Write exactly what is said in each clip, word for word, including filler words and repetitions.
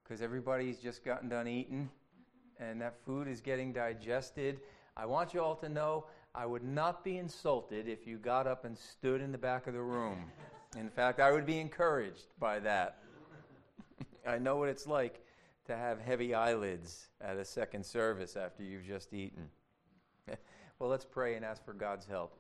because everybody's just gotten done eating, and that food is getting digested. I want you all to know I would not be insulted if you got up and stood in the back of the room. In fact, I would be encouraged by that. I know what it's like to have heavy eyelids at a second service after you've just eaten. Well, let's pray and ask for God's help.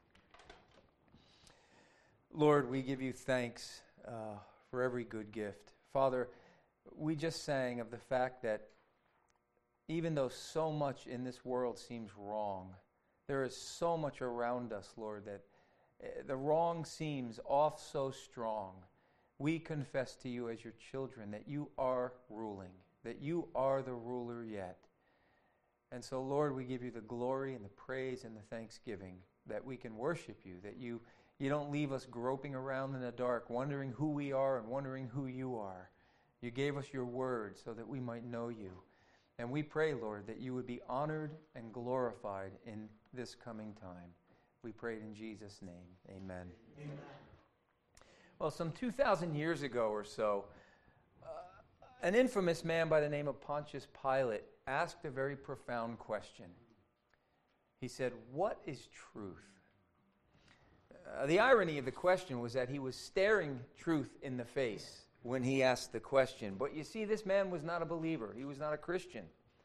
Lord, we give you thanks uh, for every good gift. Father, we just sang of the fact that even though so much in this world seems wrong, there is so much around us, Lord, that uh, the wrong seems off so strong. We confess to you as your children that you are ruling, that you are the ruler yet. And so, Lord, we give you the glory and the praise and the thanksgiving that we can worship you, that you, you don't leave us groping around in the dark, wondering who we are and wondering who you are. You gave us your word so that we might know you. And we pray, Lord, that you would be honored and glorified in this coming time. We pray it in Jesus' name. Amen. Amen. Well, some two thousand years ago or so, uh, an infamous man by the name of Pontius Pilate asked a very profound question. He said, "What is truth?" Uh, the irony of the question was that he was staring truth in the face when he asked the question. But you see, this man was not a believer. He was not a Christian.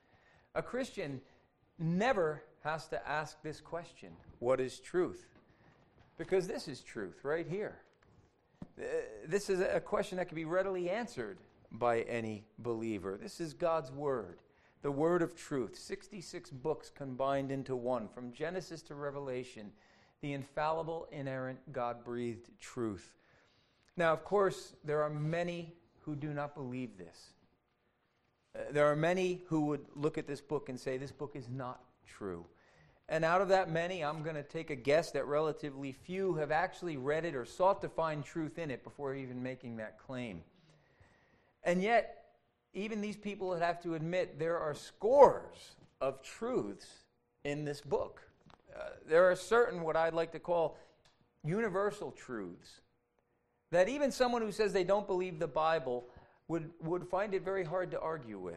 A Christian never has to ask this question, what is truth? Because this is truth right here. Uh, this is a question that can be readily answered by any believer. This is God's word, the word of truth, sixty-six books combined into one, from Genesis to Revelation, the infallible, inerrant, God-breathed truth. Now, of course, there are many who do not believe this. Uh, there are many who would look at this book and say, this book is not true. And out of that many, I'm going to take a guess that relatively few have actually read it or sought to find truth in it before even making that claim. And yet, even these people would have to admit there are scores of truths in this book. Uh, there are certain what I'd like to call universal truths that even someone who says they don't believe the Bible would, would find it very hard to argue with.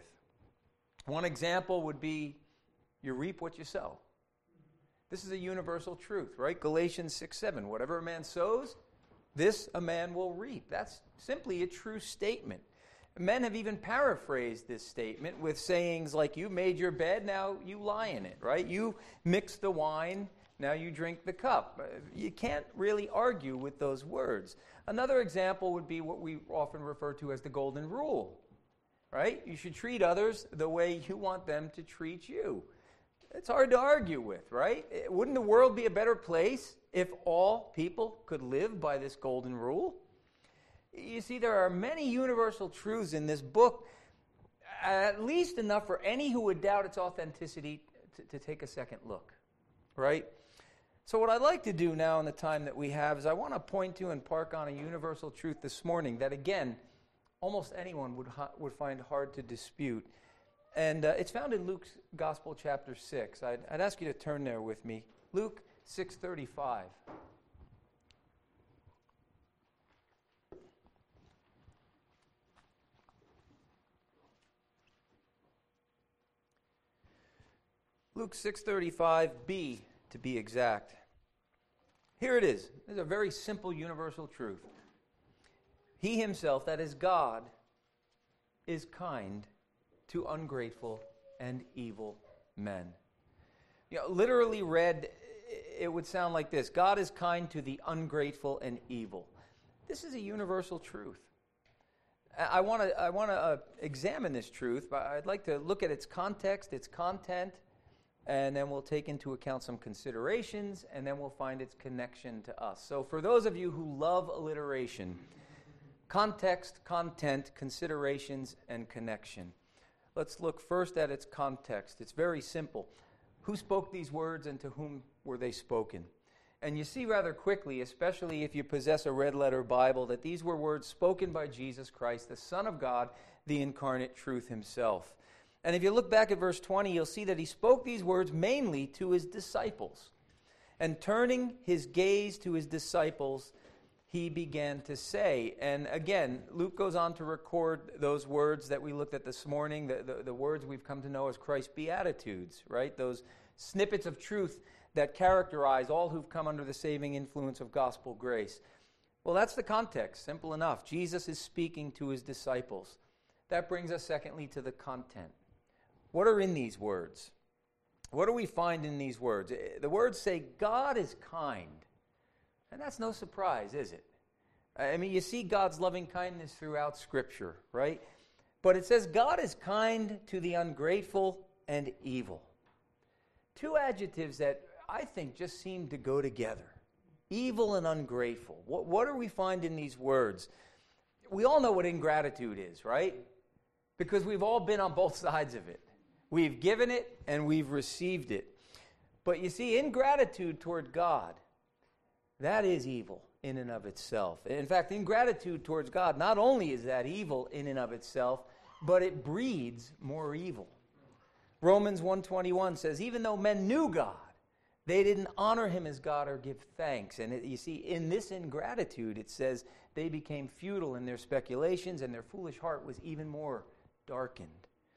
One example would be, you reap what you sow. This is a universal truth, right? Galatians six seven, whatever a man sows, this a man will reap. That's simply a true statement. Men have even paraphrased this statement with sayings like, you made your bed, now you lie in it, right? You mix the wine, now you drink the cup. You can't really argue with those words. Another example would be what we often refer to as the golden rule, right? You should treat others the way you want them to treat you. It's hard to argue with, right? Wouldn't the world be a better place if all people could live by this golden rule? You see, there are many universal truths in this book, at least enough for any who would doubt its authenticity to, to take a second look, right? So what I'd like to do now in the time that we have is I want to point to and park on a universal truth this morning that, again, almost anyone would, would find hard to dispute. And uh, it's found in Luke's Gospel, chapter six. I'd, I'd ask you to turn there with me. Luke six thirty-five. Luke six thirty-five b, to be exact. Here it is. This is a very simple universal truth. He himself, that is God, is kind to ungrateful and evil men. You know, literally read, it would sound like this. God is kind to the ungrateful and evil. This is a universal truth. I want to I want to uh, examine this truth, but I'd like to look at its context, its content, and then we'll take into account some considerations, and then we'll find its connection to us. So for those of you who love alliteration, context, content, considerations, and connection. Let's look first at its context. It's very simple. Who spoke these words and to whom were they spoken? And you see rather quickly, especially if you possess a red-letter Bible, that these were words spoken by Jesus Christ, the Son of God, the incarnate truth himself. And if you look back at verse twenty, you'll see that he spoke these words mainly to his disciples. And turning his gaze to his disciples, he began to say. And again, Luke goes on to record those words that we looked at this morning, the, the, the words we've come to know as Christ's Beatitudes, right? Those snippets of truth that characterize all who've come under the saving influence of gospel grace. Well, that's the context, simple enough. Jesus is speaking to his disciples. That brings us, secondly, to the content. What are in these words? What do we find in these words? The words say, God is kind. And that's no surprise, is it? I mean, you see God's loving kindness throughout Scripture, right? But it says, God is kind to the ungrateful and evil. Two adjectives that I think just seem to go together. Evil and ungrateful. What, what do we find in these words? We all know what ingratitude is, right? Because we've all been on both sides of it. We've given it and we've received it. But you see, ingratitude toward God, that is evil in and of itself. In fact, ingratitude towards God, not only is that evil in and of itself, but it breeds more evil. Romans one twenty-one says, even though men knew God, they didn't honor him as God or give thanks. And it, you see, in this ingratitude, it says they became futile in their speculations and their foolish heart was even more darkened.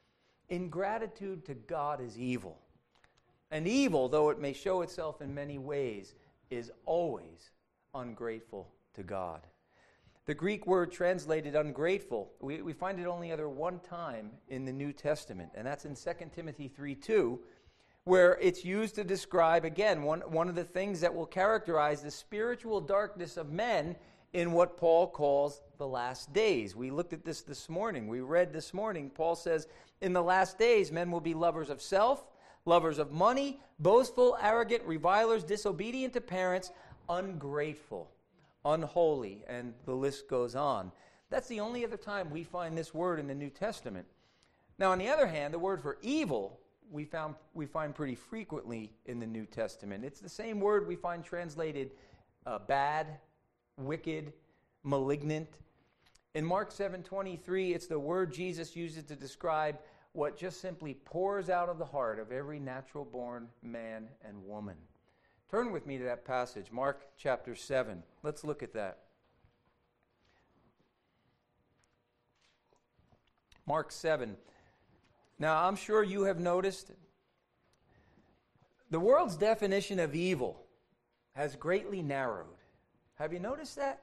Ingratitude to God is evil. And evil, though it may show itself in many ways, is always ungrateful to God. The Greek word translated ungrateful, we, we find it only other one time in the New Testament, and that's in Second Timothy three two, where it's used to describe, again, one, one of the things that will characterize the spiritual darkness of men in what Paul calls the last days. We looked at this this morning. We read this morning, Paul says, in the last days, men will be lovers of self, lovers of money, boastful, arrogant, revilers, disobedient to parents, ungrateful, unholy, and the list goes on. That's the only other time we find this word in the New Testament. Now, on the other hand, the word for evil we found we find pretty frequently in the New Testament. It's the same word we find translated uh, bad, wicked, malignant. In Mark seven twenty-three, it's the word Jesus uses to describe what just simply pours out of the heart of every natural-born man and woman. Turn with me to that passage, Mark chapter seven. Let's look at that. Mark seven. Now, I'm sure you have noticed the world's definition of evil has greatly narrowed. Have you noticed that?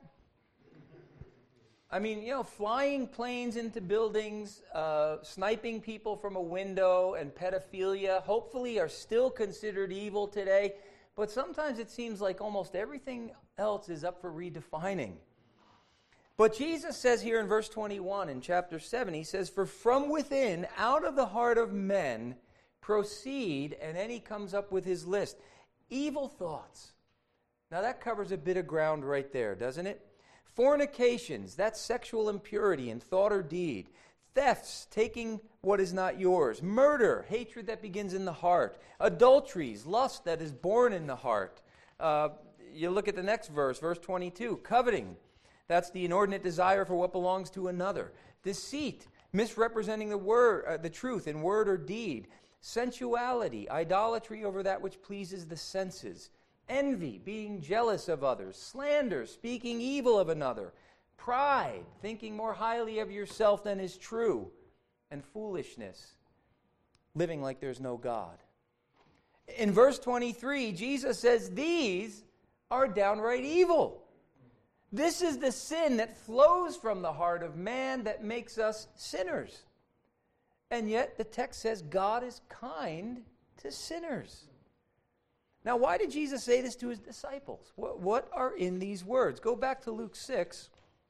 I mean, you know, flying planes into buildings, uh, sniping people from a window, and pedophilia hopefully are still considered evil today, but sometimes it seems like almost everything else is up for redefining. But Jesus says here in verse twenty-one in chapter seven, he says, for from within, out of the heart of men, proceed, and then he comes up with his list, evil thoughts. Now that covers a bit of ground right there, doesn't it? Fornications, that's sexual impurity in thought or deed. Thefts, taking what is not yours. Murder, hatred that begins in the heart. Adulteries, lust that is born in the heart. Uh, you look at the next verse, verse twenty-two, coveting. That's the inordinate desire for what belongs to another. Deceit, misrepresenting the word, uh, the truth in word or deed. Sensuality, idolatry over that which pleases the senses. Envy, being jealous of others. Slander, speaking evil of another. Pride, thinking more highly of yourself than is true. And foolishness, living like there's no God. In verse twenty-three, Jesus says these are downright evil. This is the sin that flows from the heart of man that makes us sinners. And yet the text says God is kind to sinners. Now, why did Jesus say this to his disciples? What, what are in these words? Go back to Luke six.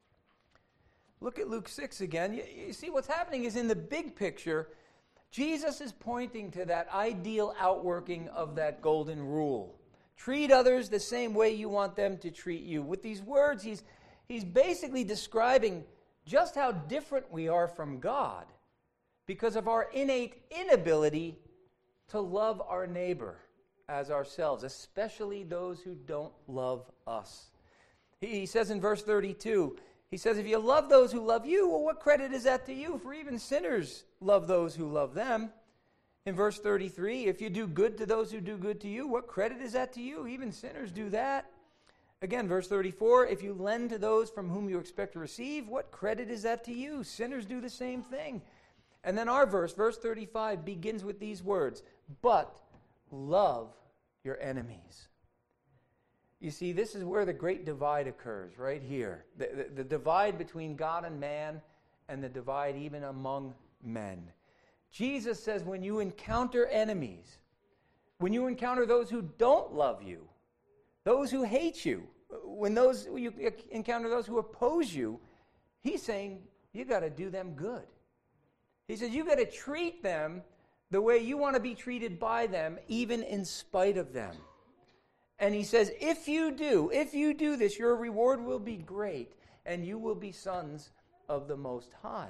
Look at Luke six again. You, you see what's happening is in the big picture, Jesus is pointing to that ideal outworking of that golden rule. Treat others the same way you want them to treat you. With these words, he's, he's basically describing just how different we are from God because of our innate inability to love our neighbor as ourselves, especially those who don't love us. He, he says in verse thirty-two, he says, if you love those who love you, well, what credit is that to you? For even sinners love those who love them. In verse thirty-three, if you do good to those who do good to you, what credit is that to you? Even sinners do that. Again, verse thirty-four, if you lend to those from whom you expect to receive, what credit is that to you? Sinners do the same thing. And then our verse, verse thirty-five, begins with these words, but love your enemies. You see, this is where the great divide occurs, right here. The, the, the divide between God and man, and the divide even among men. Jesus says when you encounter enemies, when you encounter those who don't love you, those who hate you, when those you encounter those who oppose you, he's saying you got to do them good. He says you got to treat them the way you want to be treated by them, even in spite of them. And he says, if you do, if you do this, your reward will be great, and you will be sons of the Most High.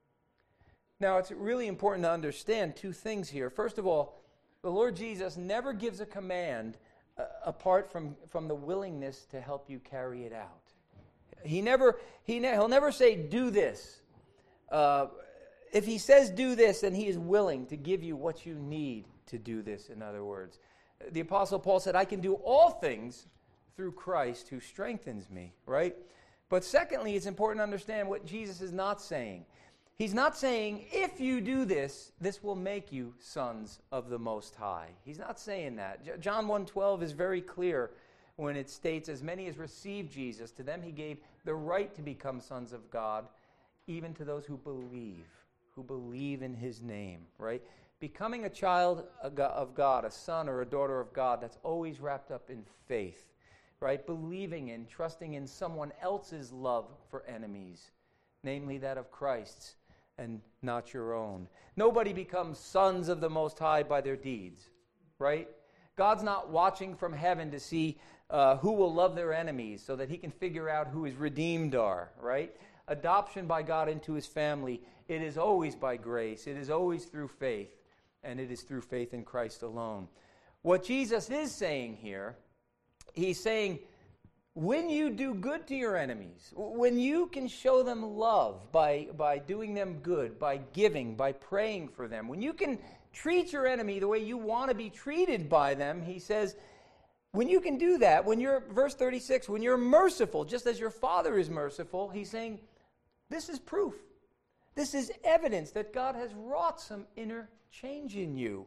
Now, it's really important to understand two things here. First of all, the Lord Jesus never gives a command uh, apart from, from the willingness to help you carry it out. He never, he ne- he'll never say, do this. Uh, if he says do this, then he is willing to give you what you need to do this, in other words. The Apostle Paul said, I can do all things through Christ who strengthens me, right? But secondly, it's important to understand what Jesus is not saying. He's not saying, if you do this, this will make you sons of the Most High. He's not saying that. John one twelve is very clear when it states, as many as received Jesus, to them he gave the right to become sons of God, even to those who believe, who believe in his name, right? Becoming a child of God, a son or a daughter of God, that's always wrapped up in faith, right? Believing in, trusting in someone else's love for enemies, namely that of Christ's, and not your own. Nobody becomes sons of the Most High by their deeds, right? God's not watching from heaven to see uh, who will love their enemies so that he can figure out who his redeemed are, right? Adoption by God into his family, it is always by grace. It is always through faith. And it is through faith in Christ alone. What Jesus is saying here, he's saying, when you do good to your enemies, when you can show them love by, by doing them good, by giving, by praying for them, when you can treat your enemy the way you want to be treated by them, he says, when you can do that, when you're, verse thirty-six, when you're merciful, just as your Father is merciful, he's saying, this is proof. This is evidence that God has wrought some inner change in you.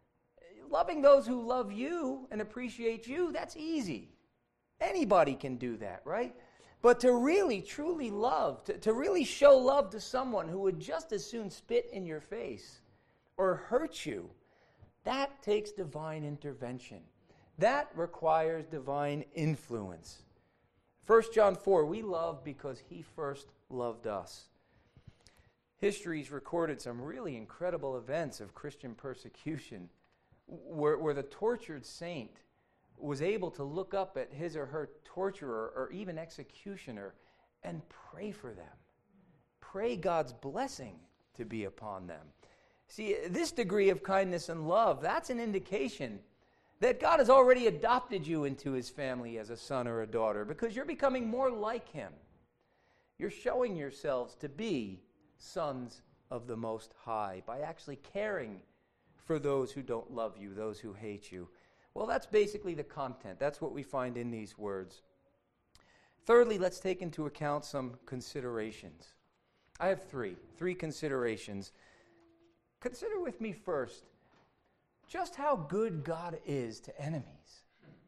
Loving those who love you and appreciate you, that's easy. Anybody can do that, right? But to really, truly love, to, to really show love to someone who would just as soon spit in your face or hurt you, that takes divine intervention. That requires divine influence. First John four, we love because he first loved us. History's recorded some really incredible events of Christian persecution where, where the tortured saint was able to look up at his or her torturer or even executioner and pray for them. Pray God's blessing to be upon them. See, this degree of kindness and love, that's an indication that God has already adopted you into his family as a son or a daughter because you're becoming more like him. You're showing yourselves to be sons of the Most High by actually caring for those who don't love you, those who hate you. Well, that's basically the content. That's what we find in these words. Thirdly, let's take into account some considerations. I have three, three considerations. Consider with me first just how good God is to enemies.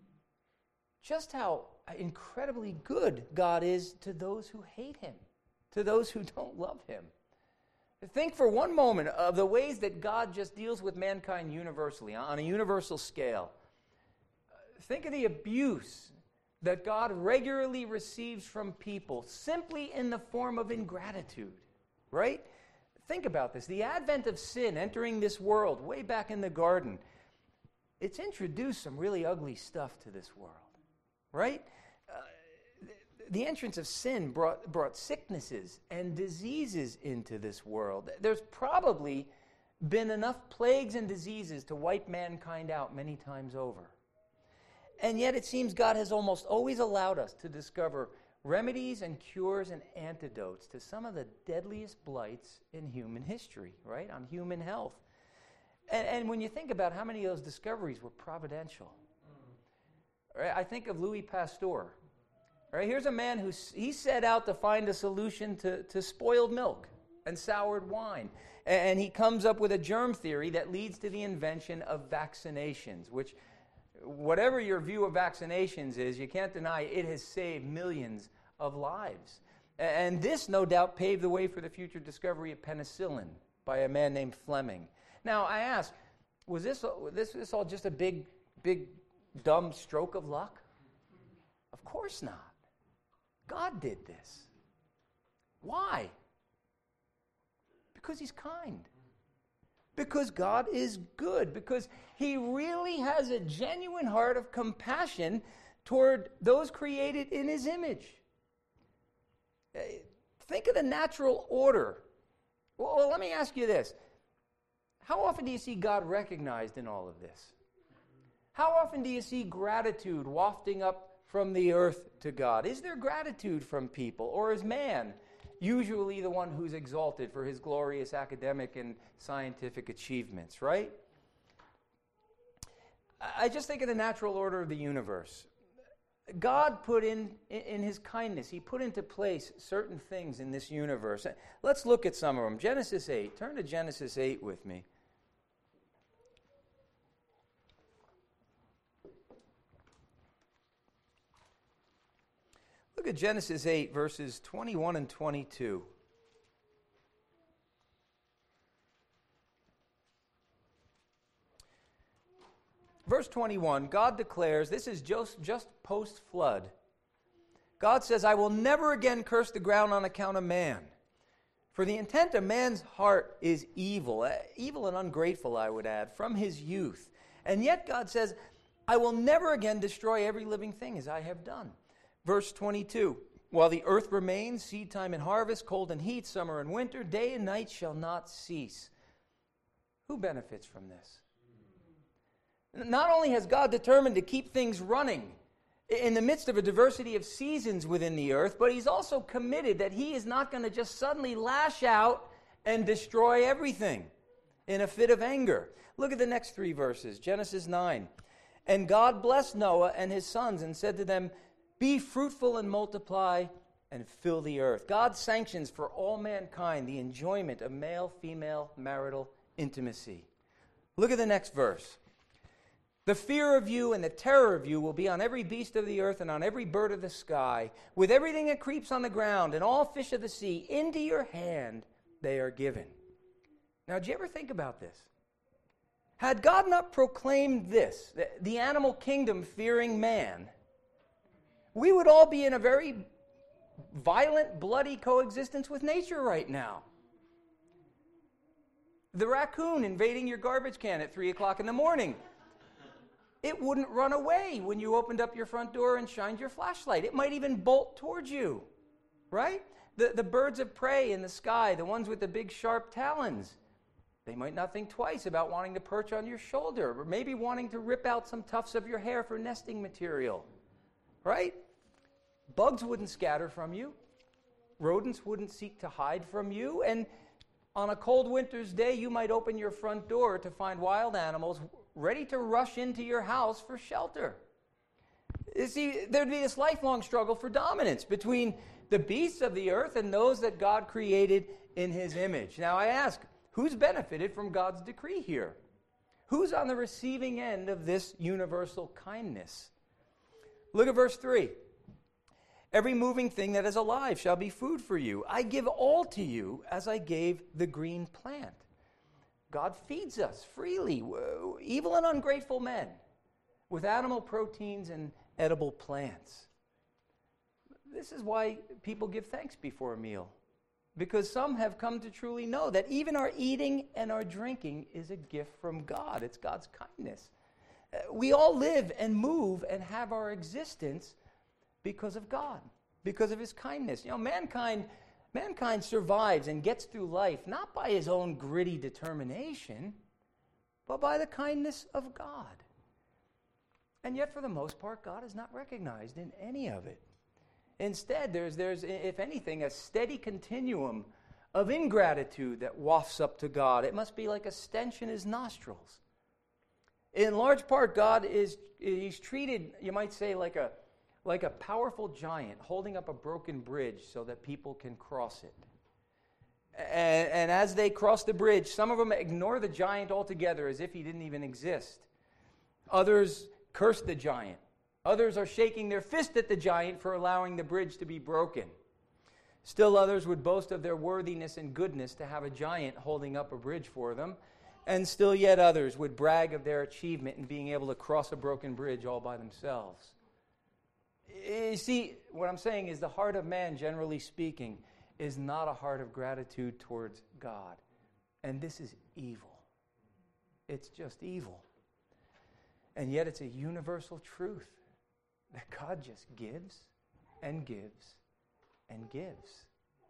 Just how incredibly good God is to those who hate him, to those who don't love him. Think for one moment of the ways that God just deals with mankind universally, on a universal scale. Think of the abuse that God regularly receives from people simply in the form of ingratitude, right? Think about this. The advent of sin entering this world way back in the garden, it's introduced some really ugly stuff to this world, right? Uh, the entrance of sin brought, brought sicknesses and diseases into this world. There's probably been enough plagues and diseases to wipe mankind out many times over. And yet it seems God has almost always allowed us to discover remedies and cures and antidotes to some of the deadliest blights in human history, right, on human health. And, and when you think about how many of those discoveries were providential, right, I think of Louis Pasteur, Right? Here's a man who he set out to find a solution to, to spoiled milk and soured wine. And he comes up with a germ theory that leads to the invention of vaccinations, which, whatever your view of vaccinations is, you can't deny it has saved millions of lives. And this, no doubt, paved the way for the future discovery of penicillin by a man named Fleming. Now, I ask, was this, this, this all just a big, big, dumb stroke of luck? Of course not. God did this. Why? Because he's kind. Because God is good. Because he really has a genuine heart of compassion toward those created in his image. Think of the natural order. Well, let me ask you this. How often do you see God recognized in all of this? How often do you see gratitude wafting up from the earth to God? Is there gratitude from people? Or is man usually the one who's exalted for his glorious academic and scientific achievements, right? I just think of the natural order of the universe. God put in, in his kindness, he put into place certain things in this universe. Let's look at some of them. Genesis eight. Turn to Genesis eight with me. Look at Genesis eight, verses twenty-one and twenty-two. Verse twenty-one, God declares, this is just, just post-flood. God says, I will never again curse the ground on account of man. For the intent of man's heart is evil, uh, evil and ungrateful, I would add, from his youth. And yet God says, I will never again destroy every living thing as I have done. Verse twenty-two, while the earth remains, seed time and harvest, cold and heat, summer and winter, day and night shall not cease. Who benefits from this? Not only has God determined to keep things running in the midst of a diversity of seasons within the earth, but he's also committed that he is not going to just suddenly lash out and destroy everything in a fit of anger. Look at the next three verses, Genesis nine. And God blessed Noah and his sons and said to them, be fruitful and multiply and fill the earth. God sanctions for all mankind the enjoyment of male-female marital intimacy. Look at the next verse. The fear of you and the terror of you will be on every beast of the earth and on every bird of the sky, with everything that creeps on the ground and all fish of the sea. Into your hand they are given. Now, do you ever think about this? Had God not proclaimed this, the, the animal kingdom fearing man, we would all be in a very violent, bloody coexistence with nature right now. The raccoon invading your garbage can at three o'clock in the morning. It wouldn't run away when you opened up your front door and shined your flashlight. It might even bolt towards you, right? The, the birds of prey in the sky, the ones with the big sharp talons, they might not think twice about wanting to perch on your shoulder or maybe wanting to rip out some tufts of your hair for nesting material. Right? Bugs wouldn't scatter from you. Rodents wouldn't seek to hide from you. And on a cold winter's day, you might open your front door to find wild animals ready to rush into your house for shelter. You see, there'd be this lifelong struggle for dominance between the beasts of the earth and those that God created in his image. Now I ask, who's benefited from God's decree here? Who's on the receiving end of this universal kindness? Look at verse three. Every moving thing that is alive shall be food for you. I give all to you as I gave the green plant. God feeds us freely, evil and ungrateful men, with animal proteins and edible plants. This is why people give thanks before a meal, because some have come to truly know that even our eating and our drinking is a gift from God. It's God's kindness. We all live and move and have our existence because of God, because of his kindness. You know, mankind, mankind survives and gets through life not by his own gritty determination, but by the kindness of God. And yet, for the most part, God is not recognized in any of it. Instead, there's, there's, if anything, a steady continuum of ingratitude that wafts up to God. It must be like a stench in his nostrils. In large part, God is he's treated, you might say, like a, like a powerful giant holding up a broken bridge so that people can cross it. And, and as they cross the bridge, some of them ignore the giant altogether as if he didn't even exist. Others curse the giant. Others are shaking their fist at the giant for allowing the bridge to be broken. Still others would boast of their worthiness and goodness to have a giant holding up a bridge for them. And still yet others would brag of their achievement in being able to cross a broken bridge all by themselves. You see, what I'm saying is the heart of man, generally speaking, is not a heart of gratitude towards God. And this is evil. It's just evil. And yet it's a universal truth that God just gives and gives and gives.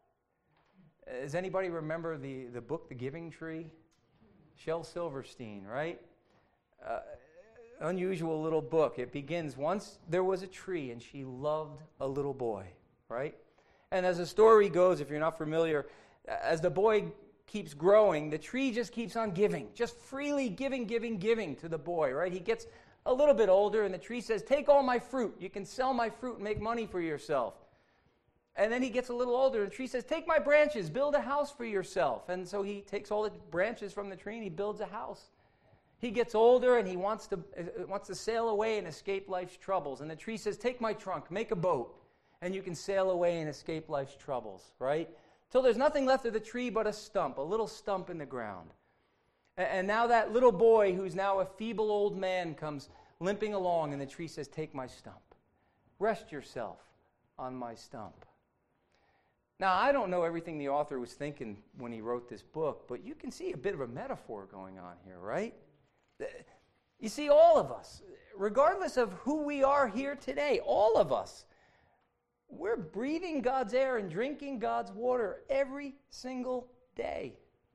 Does anybody remember the, the book, The Giving Tree? Shel Silverstein, right? Uh, unusual little book. It begins, once there was a tree and she loved a little boy, right? And as the story goes, if you're not familiar, as the boy keeps growing, the tree just keeps on giving, just freely giving, giving, giving to the boy, right? He gets a little bit older and the tree says, take all my fruit. You can sell my fruit and make money for yourself. And then he gets a little older, and the tree says, take my branches, build a house for yourself. And so he takes all the branches from the tree and he builds a house. He gets older and he wants to, uh, wants to sail away and escape life's troubles. And the tree says, take my trunk, make a boat, and you can sail away and escape life's troubles, right? Till there's nothing left of the tree but a stump, a little stump in the ground. And, and now that little boy, who's now a feeble old man, comes limping along, and the tree says, take my stump. Rest yourself on my stump. Now, I don't know everything the author was thinking when he wrote this book, but you can see a bit of a metaphor going on here, right? You see, all of us, regardless of who we are here today, all of us, we're breathing God's air and drinking God's water every single day.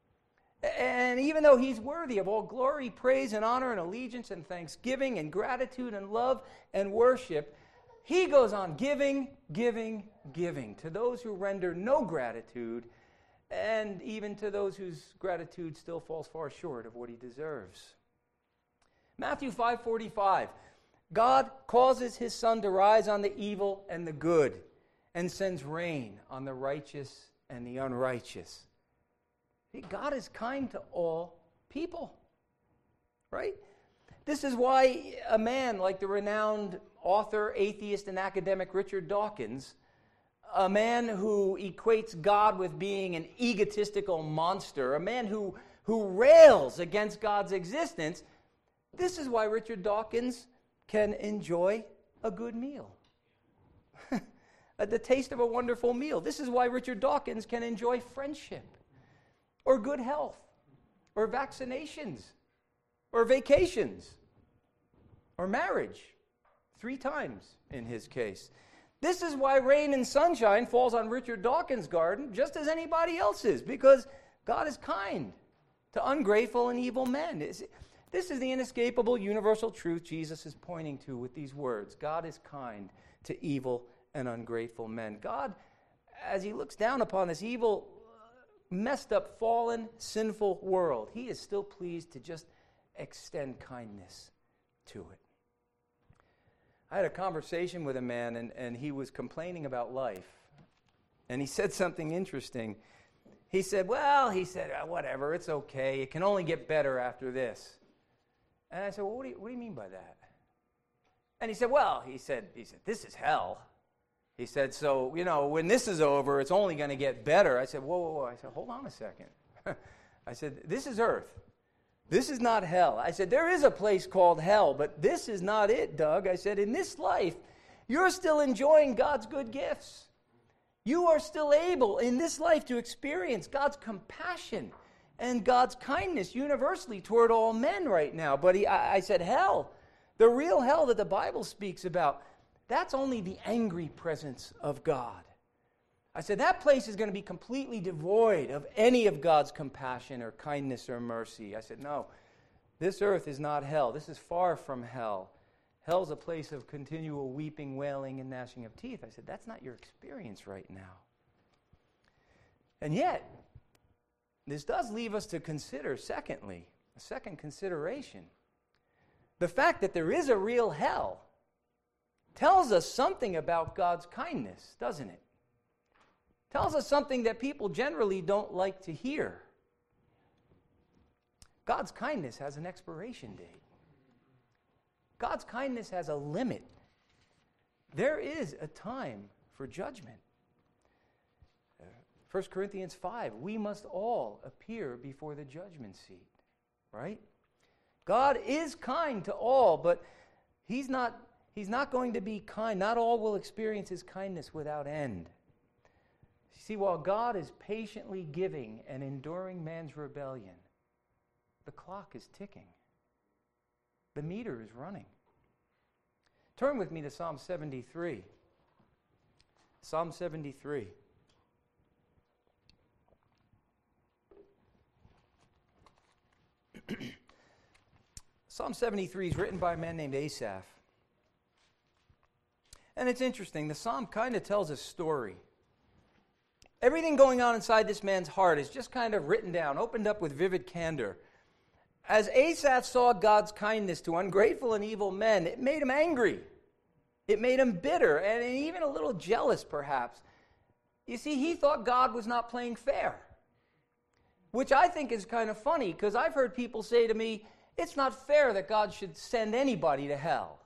And even though he's worthy of all glory, praise, and honor, and allegiance, and thanksgiving, and gratitude, and love, and worship, he goes on giving, giving, giving to those who render no gratitude, and even to those whose gratitude still falls far short of what he deserves. Matthew five forty-five, God causes his sun to rise on the evil and the good, and sends rain on the righteous and the unrighteous. See, God is kind to all people, right? This is why a man like the renowned author, atheist, and academic Richard Dawkins, a man who equates God with being an egotistical monster, a man who, who rails against God's existence, this is why Richard Dawkins can enjoy a good meal. The taste of a wonderful meal. This is why Richard Dawkins can enjoy friendship, or good health, or vaccinations, or vacations, or marriage, three times in his case. This is why rain and sunshine falls on Richard Dawkins' garden just as anybody else's, because God is kind to ungrateful and evil men. This is the inescapable universal truth Jesus is pointing to with these words. God is kind to evil and ungrateful men. God, as he looks down upon this evil, messed up, fallen, sinful world, he is still pleased to just extend kindness to it. I had a conversation with a man, and, and he was complaining about life. And he said something interesting. He said, well, he said, oh, whatever, it's okay. It can only get better after this. And I said, well, what do you, what do you mean by that? And he said, well, he said, he said, this is hell. He said, so, you know, when this is over, it's only going to get better. I said, whoa, whoa, whoa. I said, hold on a second. I said, this is earth. This is not hell. I said, there is a place called hell, but this is not it, Doug. I said, in this life, you're still enjoying God's good gifts. You are still able in this life to experience God's compassion and God's kindness universally toward all men right now. But he, I, I said, hell, the real hell that the Bible speaks about, that's only the angry presence of God. I said, that place is going to be completely devoid of any of God's compassion or kindness or mercy. I said, no, this earth is not hell. This is far from hell. Hell's a place of continual weeping, wailing, and gnashing of teeth. I said, that's not your experience right now. And yet, this does leave us to consider, secondly, a second consideration. The fact that there is a real hell tells us something about God's kindness, doesn't it? Tells us something that people generally don't like to hear. God's kindness has an expiration date. God's kindness has a limit. There is a time for judgment. Uh, First Corinthians five, we must all appear before the judgment seat, right? God is kind to all, but he's not, he's not going to be kind. Not all will experience his kindness without end. See, while God is patiently giving and enduring man's rebellion, the clock is ticking. The meter is running. Turn with me to Psalm seventy-three. Psalm seventy-three. Psalm seventy-three is written by a man named Asaph. And it's interesting. The psalm kind of tells a story. Everything going on inside this man's heart is just kind of written down, opened up with vivid candor. As Asaph saw God's kindness to ungrateful and evil men, it made him angry. It made him bitter and even a little jealous, perhaps. You see, he thought God was not playing fair, which I think is kind of funny because I've heard people say to me, it's not fair that God should send anybody to hell.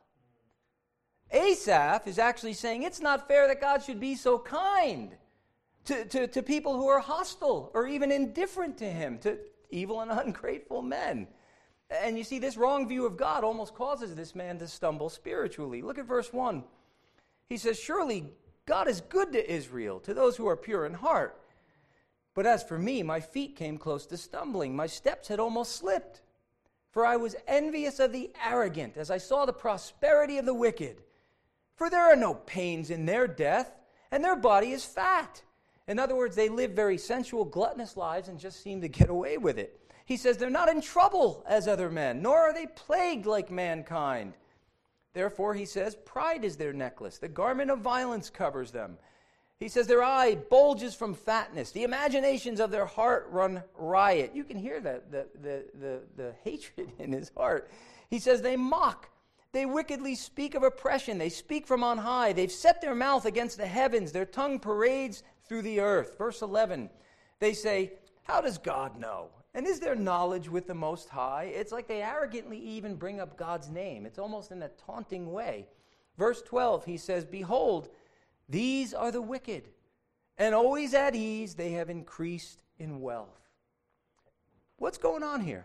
Asaph is actually saying it's not fair that God should be so kind to, to, to people who are hostile or even indifferent to him, to evil and ungrateful men. And you see, this wrong view of God almost causes this man to stumble spiritually. Look at verse one. He says, surely God is good to Israel, to those who are pure in heart. But as for me, my feet came close to stumbling. My steps had almost slipped. For I was envious of the arrogant as I saw the prosperity of the wicked. For there are no pains in their death, and their body is fat. In other words, they live very sensual, gluttonous lives and just seem to get away with it. He says they're not in trouble as other men, nor are they plagued like mankind. Therefore, he says, pride is their necklace. The garment of violence covers them. He says their eye bulges from fatness. The imaginations of their heart run riot. You can hear the, the, the, the, the hatred in his heart. He says they mock. They wickedly speak of oppression. They speak from on high. They've set their mouth against the heavens. Their tongue parades through the earth. Verse eleven, they say, how does God know? And is there knowledge with the Most High? It's like they arrogantly even bring up God's name. It's almost in a taunting way. Verse twelve, he says, behold, these are the wicked, and always at ease they have increased in wealth. What's going on here?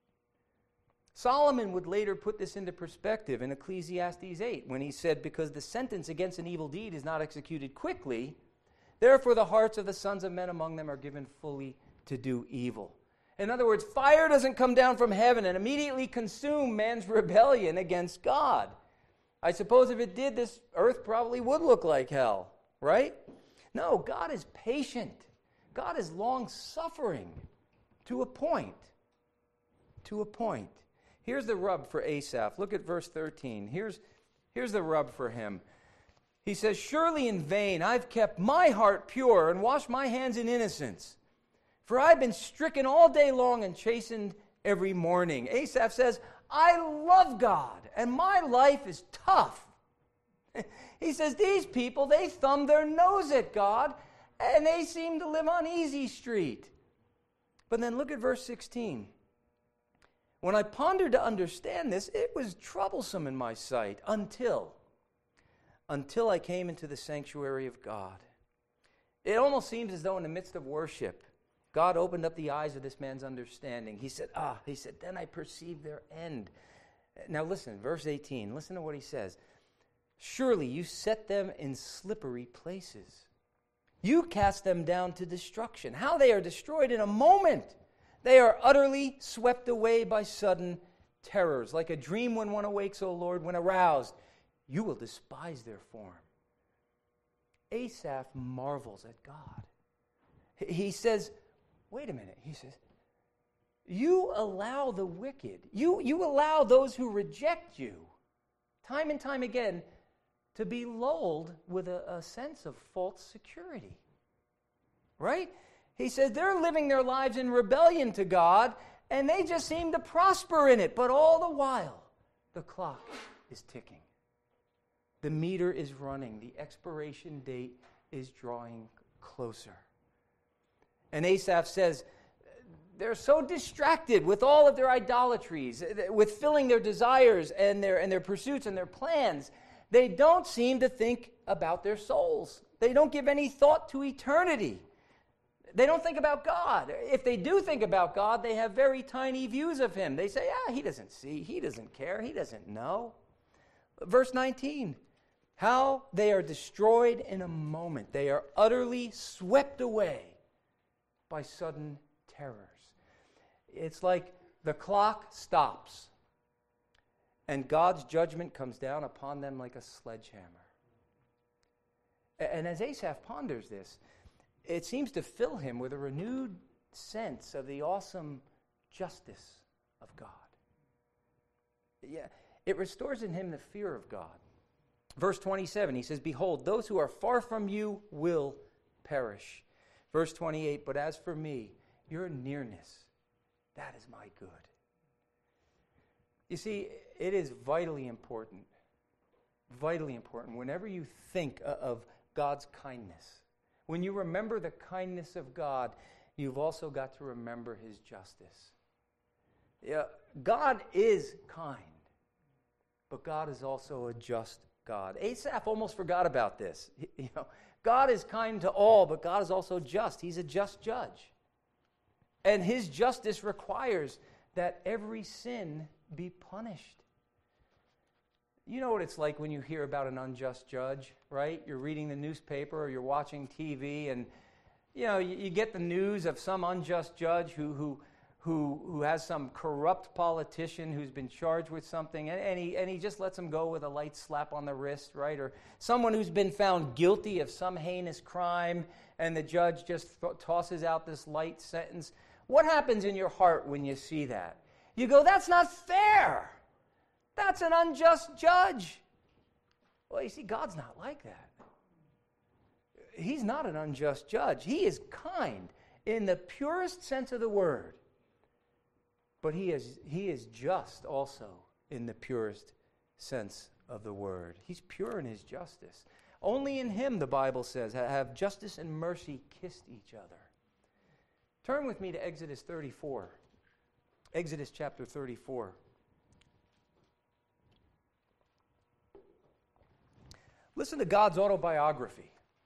Solomon would later put this into perspective in Ecclesiastes eight when he said, because the sentence against an evil deed is not executed quickly, therefore the hearts of the sons of men among them are given fully to do evil. In other words, fire doesn't come down from heaven and immediately consume man's rebellion against God. I suppose if it did, this earth probably would look like hell, right? No, God is patient. God is long-suffering to a point. To a point. Here's the rub for Asaph. Look at verse thirteen. Here's, here's the rub for him. He says, surely in vain I've kept my heart pure and washed my hands in innocence. For I've been stricken all day long and chastened every morning. Asaph says, I love God, and my life is tough. He says, these people, they thumb their nose at God, and they seem to live on easy street. But then look at verse sixteen. When I pondered to understand this, it was troublesome in my sight until, until I came into the sanctuary of God. It almost seems as though in the midst of worship, God opened up the eyes of this man's understanding. He said, ah, he said, then I perceived their end. Now listen, verse eighteen, listen to what he says. Surely you set them in slippery places. You cast them down to destruction. How they are destroyed in a moment. They are utterly swept away by sudden terrors. Like a dream when one awakes, O Lord, when aroused, you will despise their form. Asaph marvels at God. He says, wait a minute, he says, you allow the wicked, you, you allow those who reject you, time and time again, to be lulled with a, a sense of false security. Right? He says they're living their lives in rebellion to God, and they just seem to prosper in it. But all the while, the clock is ticking. The meter is running. The expiration date is drawing closer. And Asaph says, they're so distracted with all of their idolatries, with filling their desires and their, and their pursuits and their plans. They don't seem to think about their souls. They don't give any thought to eternity. They don't think about God. If they do think about God, they have very tiny views of him. They say, ah, he doesn't see, he doesn't care, he doesn't know. Verse nineteen, how they are destroyed in a moment. They are utterly swept away by sudden terrors. It's like the clock stops and God's judgment comes down upon them like a sledgehammer. And as Asaph ponders this, it seems to fill him with a renewed sense of the awesome justice of God. Yeah, it restores in him the fear of God. Verse twenty-seven, he says, behold, those who are far from you will perish. Verse twenty-eight, but as for me, your nearness, that is my good. You see, it is vitally important, vitally important, whenever you think of God's kindness, when you remember the kindness of God, you've also got to remember his justice. Yeah, God is kind, but God is also a just God. Asaph almost forgot about this. You know, God is kind to all, but God is also just. He's a just judge. And his justice requires that every sin be punished. You know what it's like when you hear about an unjust judge, right? You're reading the newspaper or you're watching T V, and you know you, you get the news of some unjust judge who who who who has some corrupt politician who's been charged with something, and, and he and he just lets him go with a light slap on the wrist, right? Or someone who's been found guilty of some heinous crime, and the judge just th- tosses out this light sentence. What happens in your heart when you see that? You go, that's not fair. That's an unjust judge. Well, you see, God's not like that. He's not an unjust judge. He is kind in the purest sense of the word. But he is, he is just also in the purest sense of the word. He's pure in his justice. Only in him, the Bible says, have justice and mercy kissed each other. Turn with me to Exodus thirty-four. Exodus chapter thirty-four. Listen to God's autobiography.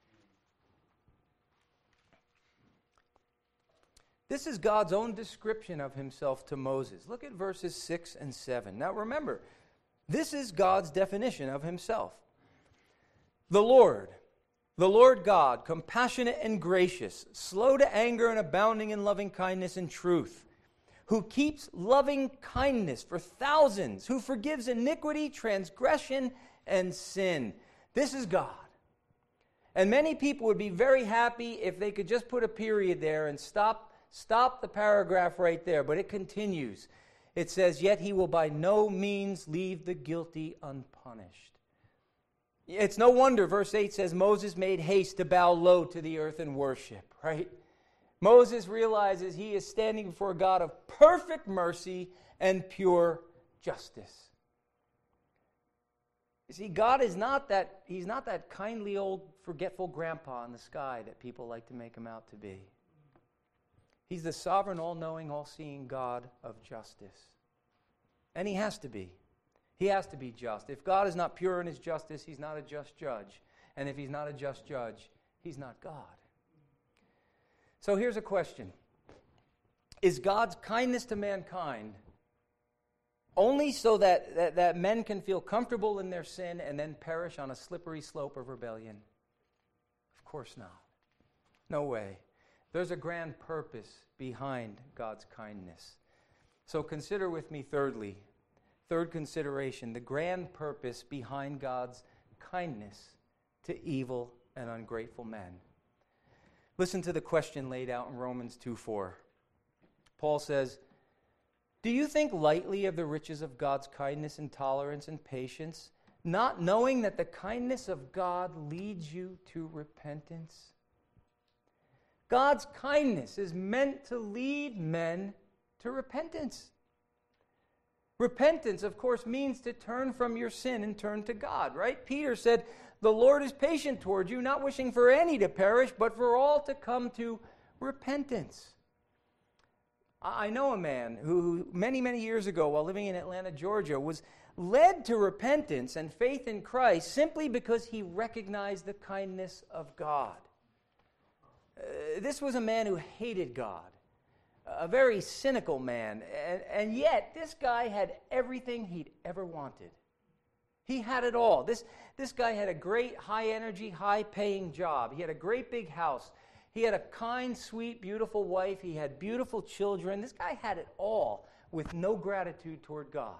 This is God's own description of himself to Moses. Look at verses six and seven. Now remember, this is God's definition of himself. The Lord, the Lord God, compassionate and gracious, slow to anger and abounding in loving kindness and truth, who keeps loving kindness for thousands, who forgives iniquity, transgression, and sin. This is God. And many people would be very happy if they could just put a period there and stop, stop the paragraph right there. But it continues. It says, yet he will by no means leave the guilty unpunished. It's no wonder, verse eight says, Moses made haste to bow low to the earth and worship, right? Moses realizes he is standing before a God of perfect mercy and pure justice. You see, God is not that, he's not that kindly old forgetful grandpa in the sky that people like to make him out to be. He's the sovereign, all-knowing, all-seeing God of justice. And he has to be. He has to be just. If God is not pure in his justice, he's not a just judge. And if he's not a just judge, he's not God. So here's a question. Is God's kindness to mankind only so that, that, that men can feel comfortable in their sin and then perish on a slippery slope of rebellion? Of course not. No way. There's a grand purpose behind God's kindness. So consider with me thirdly, third consideration, the grand purpose behind God's kindness to evil and ungrateful men. Listen to the question laid out in Romans two four. Paul says, do you think lightly of the riches of God's kindness and tolerance and patience, not knowing that the kindness of God leads you to repentance? God's kindness is meant to lead men to repentance. Repentance, of course, means to turn from your sin and turn to God, right? Peter said, the Lord is patient toward you, not wishing for any to perish, but for all to come to repentance. I know a man who many, many years ago, while living in Atlanta, Georgia, was led to repentance and faith in Christ simply because he recognized the kindness of God. Uh, this was a man who hated God, a very cynical man, and, and yet this guy had everything he'd ever wanted. He had it all. This, this guy had a great, high-energy, high-paying job. He had a great big house. He had a kind, sweet, beautiful wife. He had beautiful children. This guy had it all with no gratitude toward God.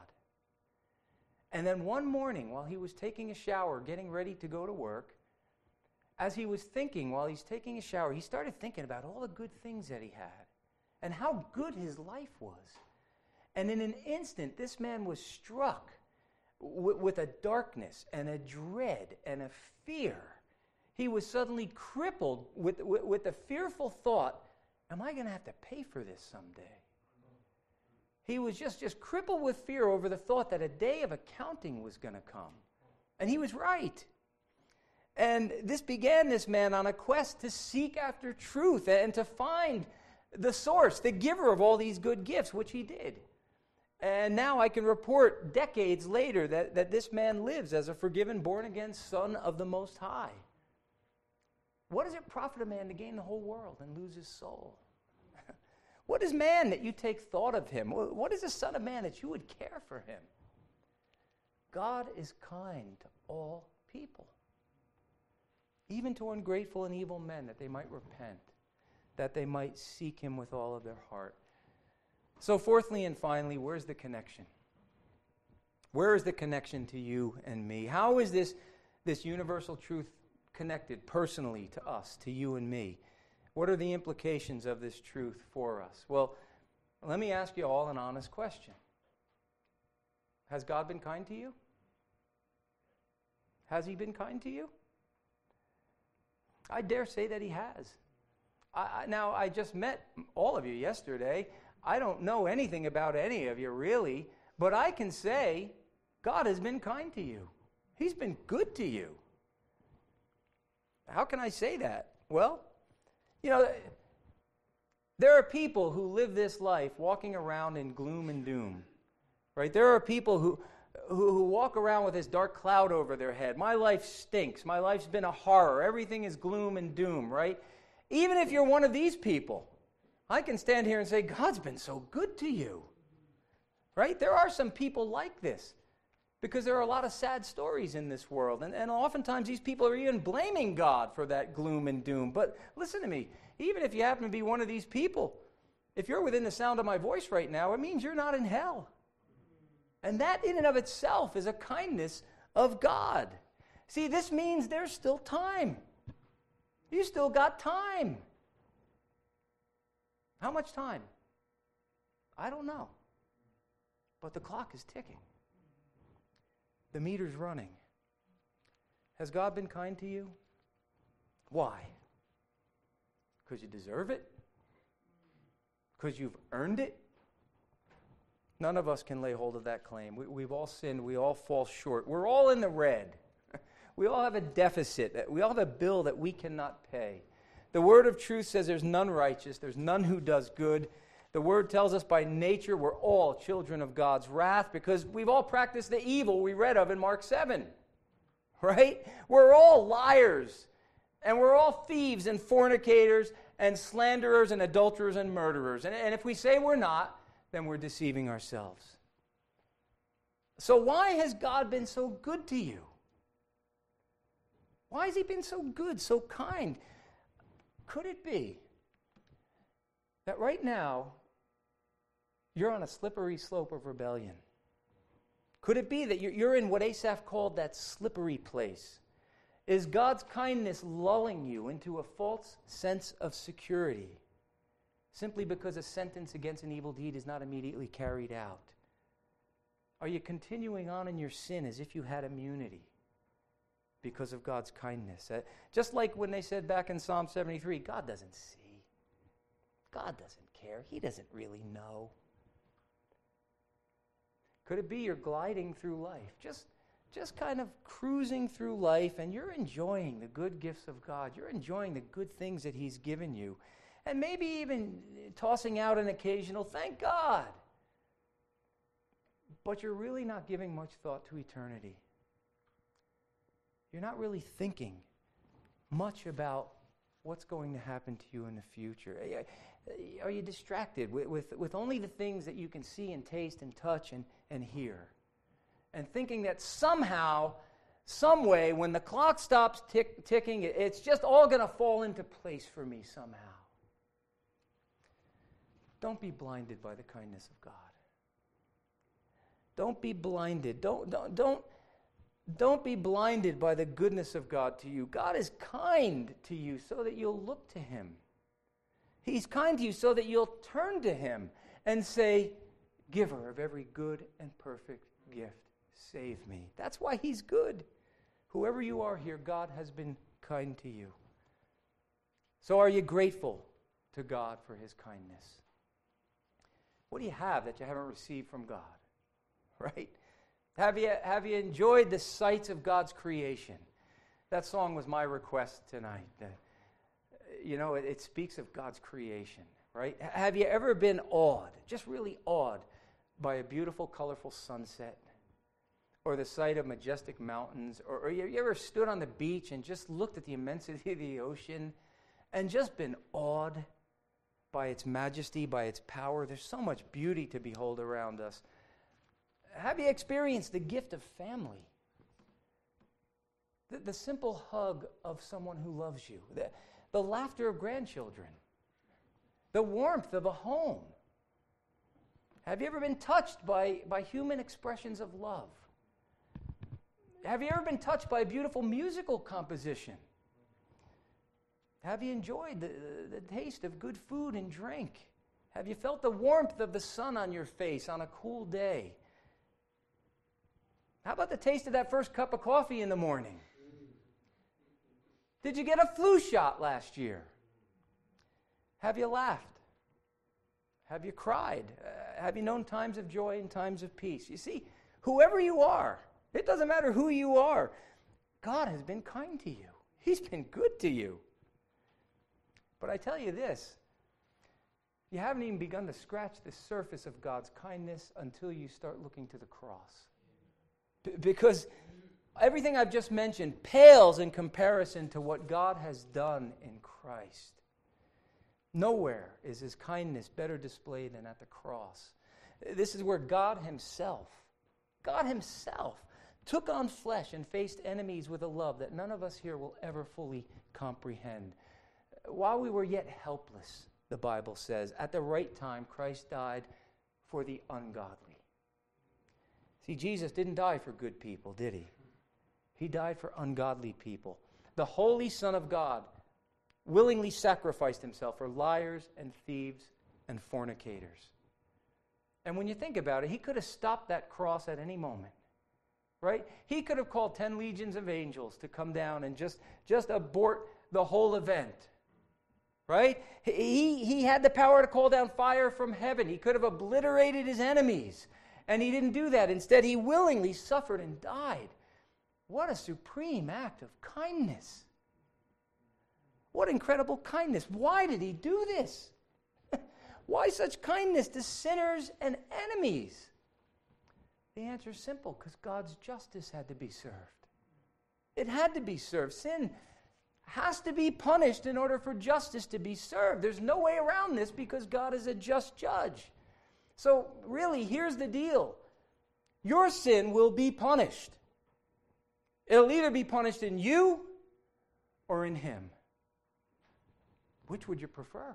And then one morning, while he was taking a shower, getting ready to go to work, as he was thinking while he's taking a shower, he started thinking about all the good things that he had and how good his life was. And in an instant, this man was struck w- with a darkness and a dread and a fear. He was suddenly crippled with, with, with the fearful thought, am I going to have to pay for this someday? He was just, just crippled with fear over the thought that a day of accounting was going to come. And he was right. And this began this man on a quest to seek after truth and to find the source, the giver of all these good gifts, which he did. And now I can report decades later that, that this man lives as a forgiven, born-again son of the Most High. What does it profit a man to gain the whole world and lose his soul? What is man that you take thought of him? What is the Son of Man that you would care for him? God is kind to all people, even to ungrateful and evil men, that they might repent, that they might seek him with all of their heart. So fourthly and finally, where's the connection? Where is the connection to you and me? How is this, this universal truth connected personally to us, to you and me? What are the implications of this truth for us? Well, let me ask you all an honest question. Has God been kind to you? Has he been kind to you? I dare say that he has. I, I, now, I just met all of you yesterday. I don't know anything about any of you, really, but I can say God has been kind to you. He's been good to you. How can I say that? Well, you know, there are people who live this life walking around in gloom and doom, right? There are people who, who, who walk around with this dark cloud over their head. My life stinks. My life's been a horror. Everything is gloom and doom, right? Even if you're one of these people, I can stand here and say, God's been so good to you, right? There are some people like this because there are a lot of sad stories in this world. And, and oftentimes these people are even blaming God for that gloom and doom. But listen to me, even if you happen to be one of these people, if you're within the sound of my voice right now, it means you're not in hell. And that in and of itself is a kindness of God. See, this means there's still time. You still got time. How much time? I don't know. But the clock is ticking. The meter's running. Has God been kind to you? Why? Because you deserve it? Because you've earned it? None of us can lay hold of that claim. We, we've all sinned. We all fall short. We're all in the red. We all have a deficit. We all have a bill that we cannot pay. The word of truth says there's none righteous. There's none who does good. The word tells us by nature we're all children of God's wrath because we've all practiced the evil we read of in Mark seven. Right? We're all liars. And we're all thieves and fornicators and slanderers and adulterers and murderers. And, and if we say we're not, then we're deceiving ourselves. So why has God been so good to you? Why has he been so good, so kind? Could it be that right now you're on a slippery slope of rebellion? Could it be that you're in what Asaph called that slippery place? Is God's kindness lulling you into a false sense of security simply because a sentence against an evil deed is not immediately carried out? Are you continuing on in your sin as if you had immunity because of God's kindness? Uh, just like when they said back in Psalm seventy-three, God doesn't see. God doesn't care. He doesn't really know. Could it be you're gliding through life, just, just kind of cruising through life, and you're enjoying the good gifts of God. You're enjoying the good things that He's given you. And maybe even tossing out an occasional, thank God. But you're really not giving much thought to eternity. You're not really thinking much about what's going to happen to you in the future. Are you distracted with, with, with only the things that you can see and taste and touch and, and hear? And thinking that somehow, some way, when the clock stops tick, ticking, it's just all going to fall into place for me somehow. Don't be blinded by the kindness of God. Don't be blinded. Don't, don't, don't, don't be blinded by the goodness of God to you. God is kind to you so that you'll look to Him. He's kind to you so that you'll turn to Him and say, Giver of every good and perfect gift, save me. That's why He's good. Whoever you are here, God has been kind to you. So are you grateful to God for His kindness? What do you have that you haven't received from God? Right? Have you, have you enjoyed the sights of God's creation? That song was my request tonight. Uh, you know, it, it speaks of God's creation, right? Have you ever been awed, just really awed, by a beautiful, colorful sunset? Or the sight of majestic mountains? Or, or you, you ever stood on the beach and just looked at the immensity of the ocean and just been awed by its majesty, by its power? There's so much beauty to behold around us. Have you experienced the gift of family? The, the simple hug of someone who loves you. The, the laughter of grandchildren. The warmth of a home. Have you ever been touched by, by human expressions of love? Have you ever been touched by a beautiful musical composition? Have you enjoyed the, the taste of good food and drink? Have you felt the warmth of the sun on your face on a cool day? How about the taste of that first cup of coffee in the morning? Did you get a flu shot last year? Have you laughed? Have you cried? Uh, have you known times of joy and times of peace? You see, whoever you are, it doesn't matter who you are, God has been kind to you. He's been good to you. But I tell you this, you haven't even begun to scratch the surface of God's kindness until you start looking to the cross. B- because everything I've just mentioned pales in comparison to what God has done in Christ. Nowhere is His kindness better displayed than at the cross. This is where God Himself, God Himself, took on flesh and faced enemies with a love that none of us here will ever fully comprehend. While we were yet helpless, the Bible says, at the right time, Christ died for the ungodly. See, Jesus didn't die for good people, did He? He died for ungodly people. The Holy Son of God willingly sacrificed Himself for liars and thieves and fornicators. And when you think about it, He could have stopped that cross at any moment. Right? He could have called ten legions of angels to come down and just, just abort the whole event. Right? He, he had the power to call down fire from heaven. He could have obliterated His enemies. And He didn't do that. Instead, He willingly suffered and died. What a supreme act of kindness. What incredible kindness. Why did He do this? Why such kindness to sinners and enemies? The answer is simple, because God's justice had to be served. It had to be served. Sin has to be punished in order for justice to be served. There's no way around this because God is a just judge. So really, here's the deal. Your sin will be punished. It'll either be punished in you or in Him. Which would you prefer?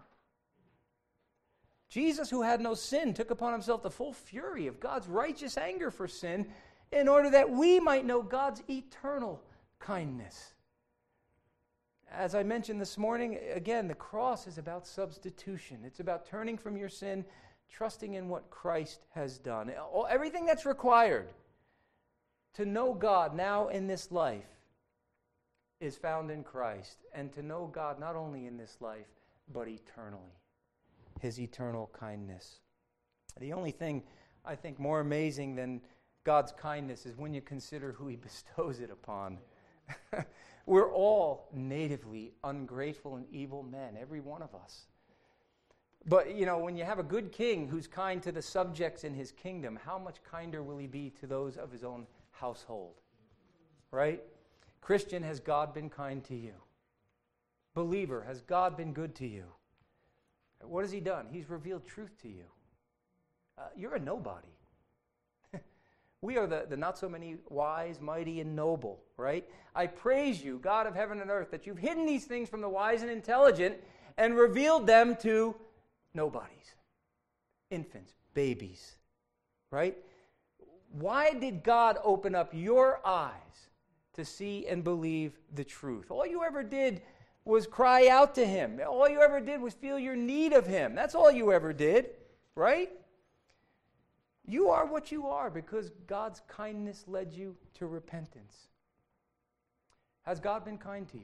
Jesus, who had no sin, took upon Himself the full fury of God's righteous anger for sin in order that we might know God's eternal kindness. As I mentioned this morning, again, the cross is about substitution. It's about turning from your sin, trusting in what Christ has done. Everything that's required to know God now in this life is found in Christ, and to know God not only in this life, but eternally. His eternal kindness. The only thing I think more amazing than God's kindness is when you consider who he bestows it upon. We're all natively ungrateful and evil men, every one of us. But, you know, when you have a good king who's kind to the subjects in his kingdom, how much kinder will he be to those of his own household? Right? Christian, has God been kind to you? Believer, has God been good to you? What has he done? He's revealed truth to you. Uh, you're a nobody. We are the, the not so many wise, mighty, and noble, right? I praise you, God of heaven and earth, that you've hidden these things from the wise and intelligent and revealed them to nobodies, infants, babies, right? Why did God open up your eyes to see and believe the truth? All you ever did was cry out to him. All you ever did was feel your need of him. That's all you ever did, right? You are what you are because God's kindness led you to repentance. Has God been kind to you?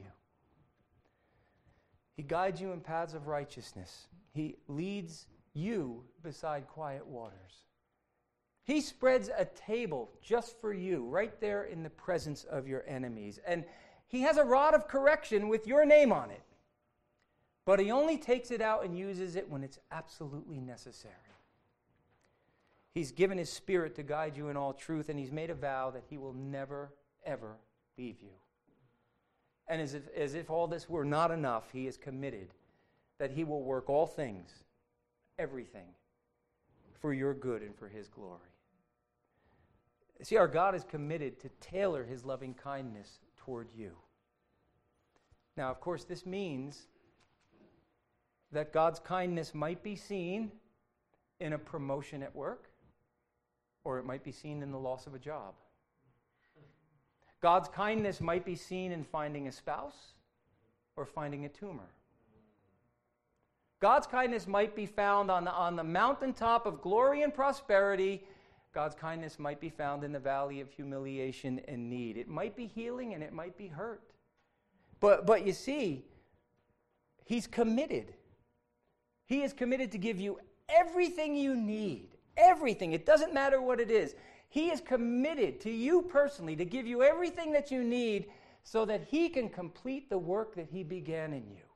He guides you in paths of righteousness. He leads you beside quiet waters. He spreads a table just for you right there in the presence of your enemies. And he has a rod of correction with your name on it. But he only takes it out and uses it when it's absolutely necessary. He's given his Spirit to guide you in all truth, and he's made a vow that he will never, ever leave you. And as if, as if all this were not enough, he is committed that he will work all things, everything, for your good and for his glory. See, our God is committed to tailor his loving kindness toward you. Now, of course, this means that God's kindness might be seen in a promotion at work, or it might be seen in the loss of a job. God's kindness might be seen in finding a spouse or finding a tumor. God's kindness might be found on the, on the mountaintop of glory and prosperity. God's kindness might be found in the valley of humiliation and need. It might be healing and it might be hurt. But, but you see, he's committed. He is committed to give you everything you need. Everything. It doesn't matter what it is. He is committed to you personally to give you everything that you need so that he can complete the work that he began in you.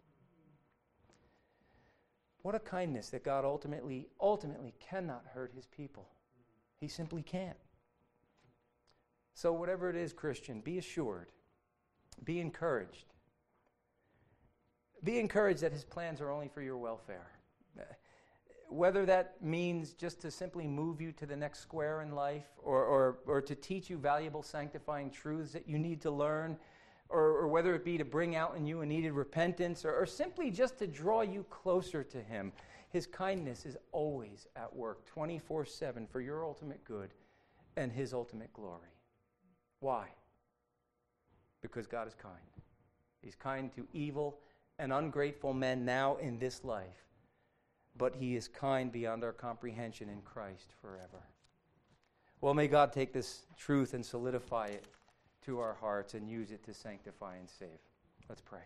What a kindness that God ultimately, ultimately cannot hurt his people. He simply can't. So whatever it is, Christian, be assured. Be encouraged. Be encouraged that his plans are only for your welfare. Whether that means just to simply move you to the next square in life, or, or, or to teach you valuable sanctifying truths that you need to learn, or, or whether it be to bring out in you a needed repentance, or, or simply just to draw you closer to him, his kindness is always at work, twenty-four seven, for your ultimate good and his ultimate glory. Why? Because God is kind. He's kind to evil and ungrateful men now in this life. But he is kind beyond our comprehension in Christ forever. Well, may God take this truth and solidify it to our hearts and use it to sanctify and save. Let's pray.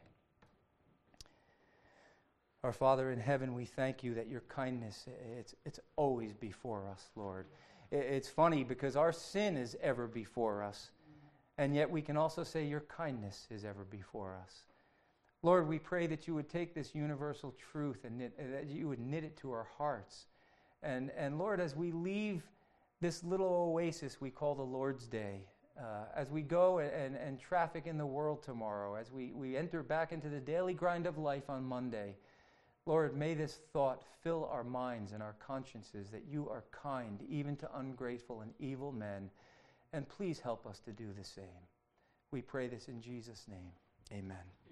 Our Father in heaven, we thank you that your kindness, it's, it's always before us, Lord. It's funny because our sin is ever before us, and yet we can also say your kindness is ever before us. Lord, we pray that you would take this universal truth and knit, uh, that you would knit it to our hearts. And, and Lord, as we leave this little oasis we call the Lord's Day, uh, as we go and, and traffic in the world tomorrow, as we, we enter back into the daily grind of life on Monday, Lord, may this thought fill our minds and our consciences that you are kind even to ungrateful and evil men, and please help us to do the same. We pray this in Jesus' name. Amen.